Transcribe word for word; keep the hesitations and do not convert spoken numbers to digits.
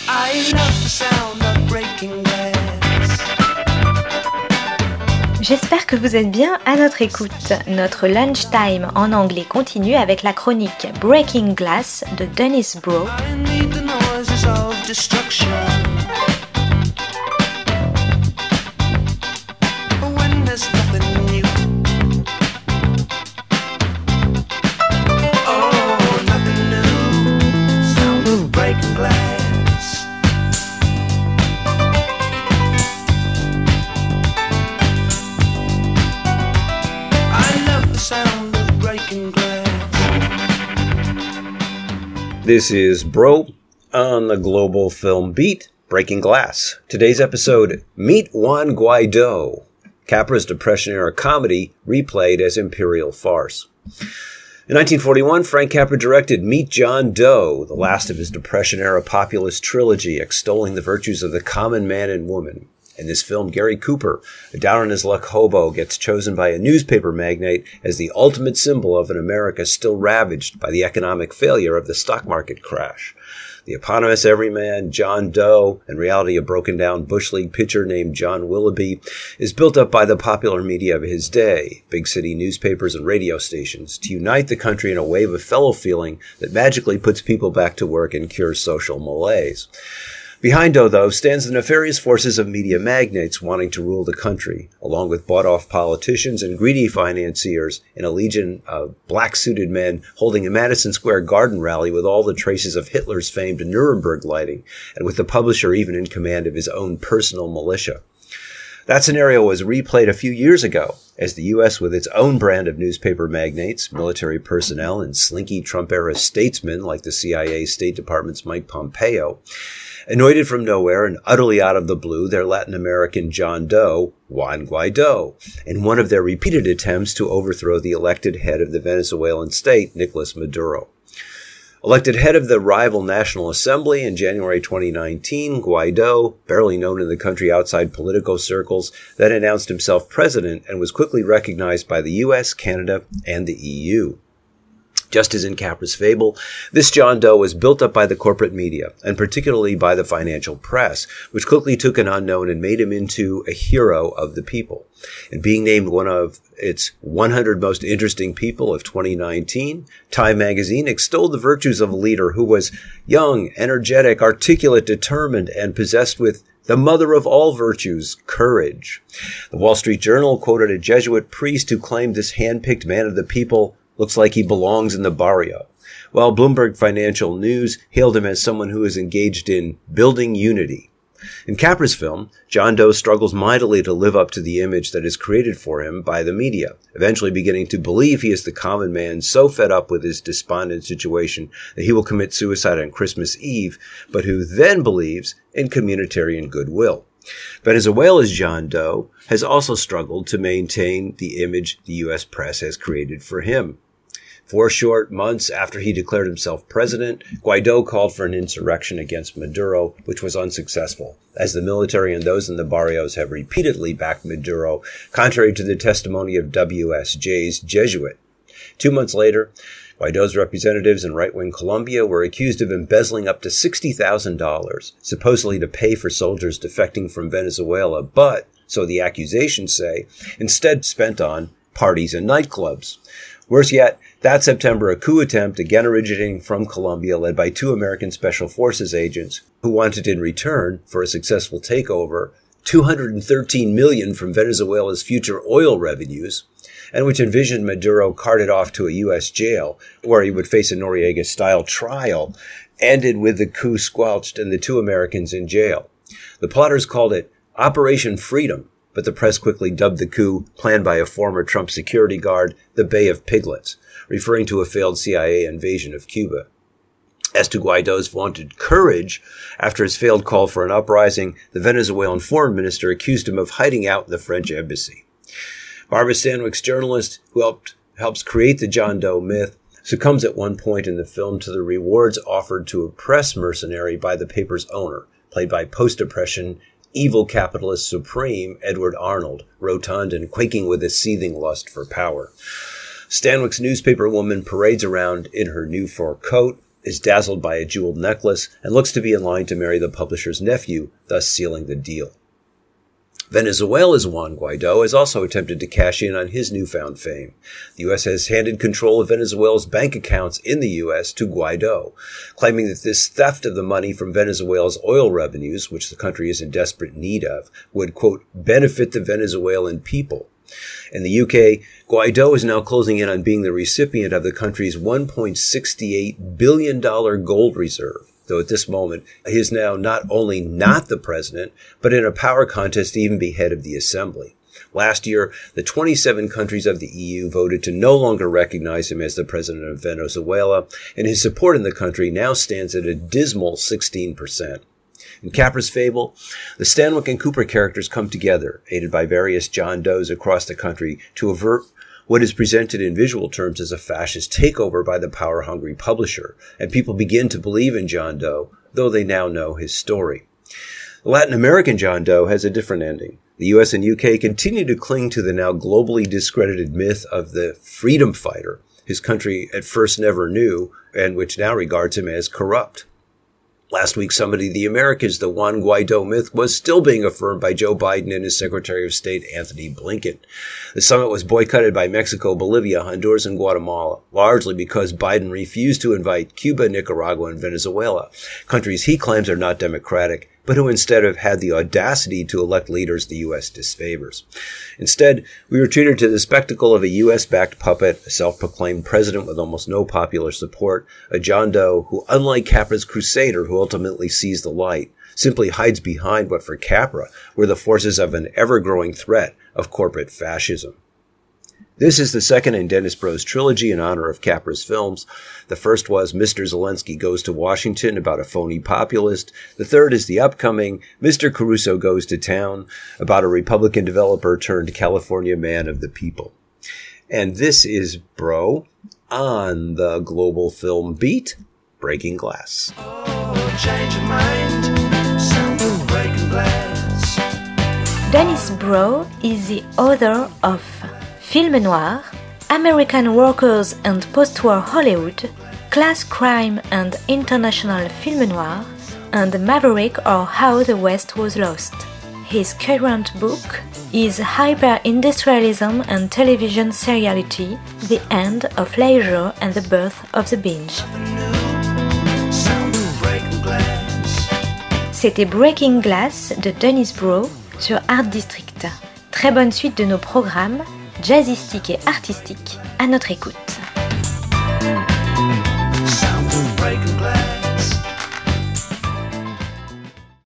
I love the sound of breaking glass. J'espère que vous êtes bien à notre écoute. Notre lunchtime en anglais continue avec la chronique Breaking Glass de Dennis Bro. I need the noises of destruction. When there's nothing new. Oh, nothing new. Sound of breaking glass. Sound of breaking glass. This is Bro on the Global Film Beat, Breaking Glass. Today's episode, Meet Juan Guaido, Capra's Depression-era comedy replayed as imperial farce. In nineteen forty-one, Frank Capra directed Meet John Doe, the last of his Depression-era populist trilogy extolling the virtues of the common man and woman. In this film, Gary Cooper, a down-on-his-luck hobo, gets chosen by a newspaper magnate as the ultimate symbol of an America still ravaged by the economic failure of the stock market crash. The eponymous everyman, John Doe, in reality a broken-down Bush League pitcher named John Willoughby, is built up by the popular media of his day, big city newspapers and radio stations, to unite the country in a wave of fellow feeling that magically puts people back to work and cures social malaise. Behind Doe, though, stands the nefarious forces of media magnates wanting to rule the country, along with bought-off politicians and greedy financiers in a legion of black-suited men holding a Madison Square Garden rally with all the traces of Hitler's famed Nuremberg lighting, and with the publisher even in command of his own personal militia. That scenario was replayed a few years ago, as the U S, with its own brand of newspaper magnates, military personnel, and slinky Trump-era statesmen like the C I A State Department's Mike Pompeo, anointed from nowhere and utterly out of the blue their Latin American John Doe, Juan Guaido, in one of their repeated attempts to overthrow the elected head of the Venezuelan state, Nicolas Maduro. Elected head of the rival National Assembly in January twenty nineteen, Guaido, barely known in the country outside political circles, then announced himself president and was quickly recognized by the U S, Canada, and the E U. Just as in Capra's fable, this John Doe was built up by the corporate media, and particularly by the financial press, which quickly took an unknown and made him into a hero of the people. And being named one of its one hundred most interesting people of twenty nineteen, Time magazine extolled the virtues of a leader who was young, energetic, articulate, determined, and possessed with the mother of all virtues, courage. The Wall Street Journal quoted a Jesuit priest who claimed this hand-picked man of the people looks like he belongs in the barrio, while Bloomberg Financial News hailed him as someone who is engaged in building unity. In Capra's film, John Doe struggles mightily to live up to the image that is created for him by the media, eventually beginning to believe he is the common man so fed up with his despondent situation that he will commit suicide on Christmas Eve, but who then believes in communitarian goodwill. Venezuela's John Doe has also struggled to maintain the image the U S press has created for him. Four short months after he declared himself president, Guaido called for an insurrection against Maduro, which was unsuccessful, as the military and those in the barrios have repeatedly backed Maduro, contrary to the testimony of W S J's Jesuit. Two months later, Guaido's representatives in right-wing Colombia were accused of embezzling up to sixty thousand dollars, supposedly to pay for soldiers defecting from Venezuela, but, so the accusations say, instead spent on parties and nightclubs. Worse yet, that September, a coup attempt, again originating from Colombia, led by two American Special Forces agents, who wanted in return for a successful takeover two hundred thirteen million dollars from Venezuela's future oil revenues, and which envisioned Maduro carted off to a U S jail, where he would face a Noriega-style trial, ended with the coup squelched and the two Americans in jail. The plotters called it Operation Freedom, but the press quickly dubbed the coup, planned by a former Trump security guard, the Bay of Piglets, referring to a failed C I A invasion of Cuba. As to Guaido's vaunted courage, after his failed call for an uprising, the Venezuelan foreign minister accused him of hiding out in the French embassy. Barbara Stanwyck's journalist, who helped helps create the John Doe myth, succumbs at one point in the film to the rewards offered to a press mercenary by the paper's owner, played by post-depression evil capitalist supreme Edward Arnold, rotund and quaking with a seething lust for power. Stanwyck's newspaper woman parades around in her new fur coat is dazzled by a jeweled necklace and looks to be in line to marry the publisher's nephew, thus sealing the deal. Venezuela's Juan Guaido has also attempted to cash in on his newfound fame. The U S has handed control of Venezuela's bank accounts in the U S to Guaido, claiming that this theft of the money from Venezuela's oil revenues, which the country is in desperate need of, would, quote, benefit the Venezuelan people. In the U K, Guaido is now closing in on being the recipient of the country's one point six eight billion dollars gold reserve, though at this moment he is now not only not the president, but in a power contest to even be head of the assembly. Last year, the twenty-seven countries of the E U voted to no longer recognize him as the president of Venezuela, and his support in the country now stands at a dismal sixteen percent. In Capra's fable, the Stanwyck and Cooper characters come together, aided by various John Does across the country, to avert what is presented in visual terms as a fascist takeover by the power-hungry publisher, and people begin to believe in John Doe, though they now know his story. The Latin American John Doe has a different ending. The U S and U K continue to cling to the now globally discredited myth of the freedom fighter his country at first never knew, and which now regards him as corrupt. Last week's Summit of the Americas, the Juan Guaido myth, was still being affirmed by Joe Biden and his Secretary of State, Anthony Blinken. The summit was boycotted by Mexico, Bolivia, Honduras, and Guatemala, largely because Biden refused to invite Cuba, Nicaragua, and Venezuela, countries he claims are not democratic, but who instead have had the audacity to elect leaders the U S disfavors. Instead, we were treated to the spectacle of a U S-backed puppet, a self-proclaimed president with almost no popular support, a John Doe who, unlike Capra's crusader who ultimately sees the light, simply hides behind what for Capra were the forces of an ever-growing threat of corporate fascism. This is the second in Dennis Bro's trilogy in honor of Capra's films. The first was Mister Zelensky Goes to Washington, about a phony populist. The third is the upcoming Mister Caruso Goes to Town, about a Republican developer turned California man of the people. And this is Bro on the Global Film Beat, Breaking Glass. Oh, change your mind. Sound of breaking glass. Dennis Bro is the author of Film Noir, American Workers and Post-War Hollywood, Class Crime and International Film Noir, and Maverick or How the West Was Lost. His current book is Hyper-Industrialism and Television Seriality, The End of Leisure and the Birth of the Binge. C'était Breaking Glass de Dennis Bro sur Art District. Très bonne suite de nos programmes jazzistiques et artistiques à notre écoute.